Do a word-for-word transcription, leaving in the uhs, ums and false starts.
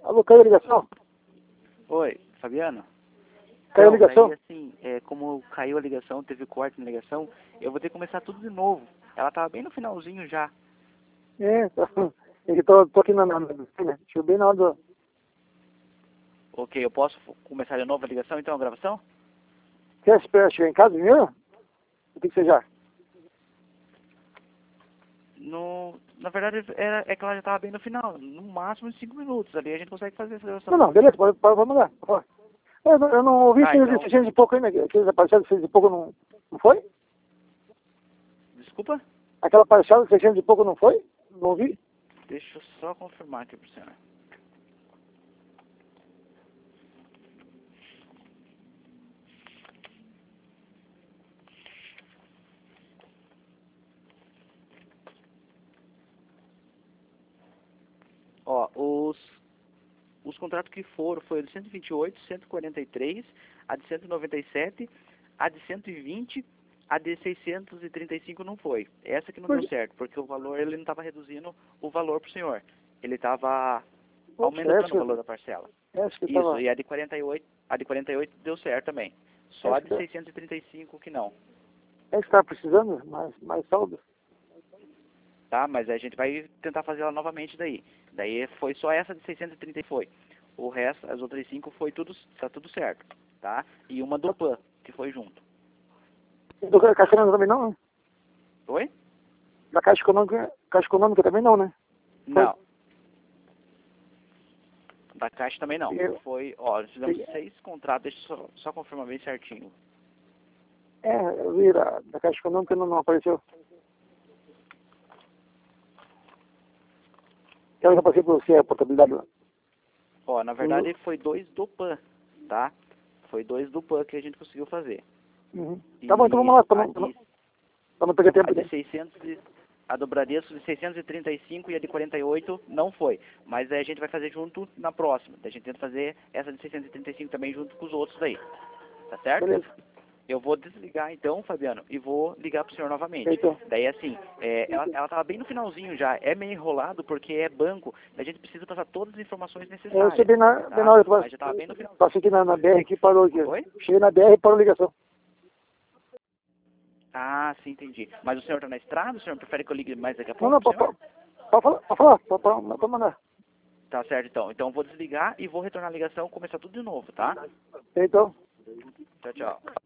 Alô, caiu a ligação? Oi, Fabiano? Caiu a Então, ligação? daí, assim, é, como caiu a ligação, teve corte na ligação, eu vou ter que começar tudo de novo. Ela tava bem no finalzinho já. É, tá. É que tô, tô aqui na, na, na né? Chegou bem na hora do... Ok, eu posso f- começar de novo a ligação, então, a gravação? Quer esperar chegar em casa primeiro? O que que você já? No, na verdade, era, é que ela já tava bem no final, no máximo em cinco minutos. Ali a gente consegue fazer essa Não, gravação. não, beleza, pode, pode, pode mandar. Pode. Eu, não- eu não ouvi Ah, seiscentos então, de seiscentos e pouco ainda. Aqueles aparelhados de seiscentos e pouco não, não foi? desculpa? Aquela parcial de seiscentos e pouco não foi? Não ouvi? Deixa eu só confirmar aqui pro senhor. Ó, os, os contratos que foram foi a de cento e vinte e oito, cento e quarenta e três, a de cento e noventa e sete, a de cento e vinte, a de seiscentos e trinta e cinco não foi. Essa que não deu Pois, certo, porque o valor, ele não estava reduzindo o valor pro senhor. Ele estava poxa, essa aumentando que, o valor da parcela. essa que Isso, tava... e a de quarenta e oito, a de quarenta e oito deu certo também. Só a Essa de que, tá- seiscentos e trinta e cinco que não, essa que tava precisando, mais, mais saldo. tá? Mas a gente vai tentar fazer ela novamente daí. Daí foi só essa de seiscentos e trinta e foi. O resto, as outras cinco foi tudo, tá tudo certo, tá? E uma do P A N, que foi junto. E do Caixa Econômica também não, né? Oi? Da Caixa Econômica, Caixa Econômica também não, né? Foi. Não. Da Caixa também não. Eu- Foi, ó, nós fizemos eu- seis contratos, deixa eu só, só confirmar bem certinho. É, eu vi da, da Caixa Econômica não, não apareceu. Eu já passei por você a portabilidade lá. Ó, na verdade foi dois do P A N, tá? Foi dois do P A N que a gente conseguiu fazer. Uhum. E Tá bom, então vamos lá, pra a não, pra não, de, pra não perder a tempo. de Né? seiscentos, e- a do Bradesco de seiscentos e trinta e cinco e a de quarenta e oito não foi. Mas aí a gente vai fazer junto na próxima. A gente tenta fazer essa de seiscentos e trinta e cinco também junto com os outros daí. Tá certo? Beleza. Eu vou desligar então, Fabiano, e vou ligar pro senhor novamente. Então, Daí assim, é, ela, ela tava bem no finalzinho já, é meio enrolado porque é banco, a gente precisa passar todas as informações eu necessárias. cheguei na, Tá? bem na hora, eu Mas já tava bem no final. passei aqui na, na B R aqui, parou aqui. Oi? Cheguei na B R e parou a ligação. Ah, sim, entendi. Mas o senhor tá na estrada? O senhor prefere que eu ligue mais daqui a Não, pouco não, pro pode, senhor? pode, pode falar, pode falar, pode, pode, pode mandar. Tá certo então. Então eu vou desligar e vou retornar a ligação e começar tudo de novo, tá? Então. Tchau, tchau.